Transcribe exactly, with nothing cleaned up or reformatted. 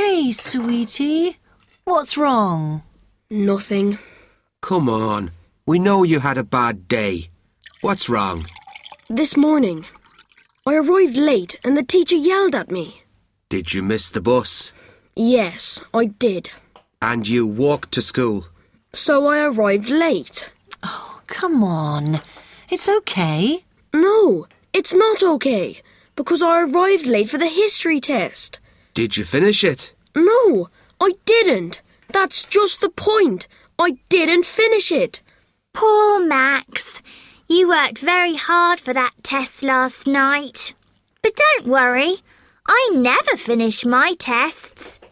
Hey, sweetie. What's wrong? Nothing. Come on. We know you had a bad day. What's wrong? This morning, I arrived late and the teacher yelled at me. Did you miss the bus? Yes, I did. And you walked to school? So I arrived late. Oh, come on. It's okay. No, it's not okay, because I arrived late for the history test. Did you finish it? No, I didn't. That's just the point. I didn't finish it. Poor Max. You worked very hard for that test last night. But don't worry, I never finish my tests.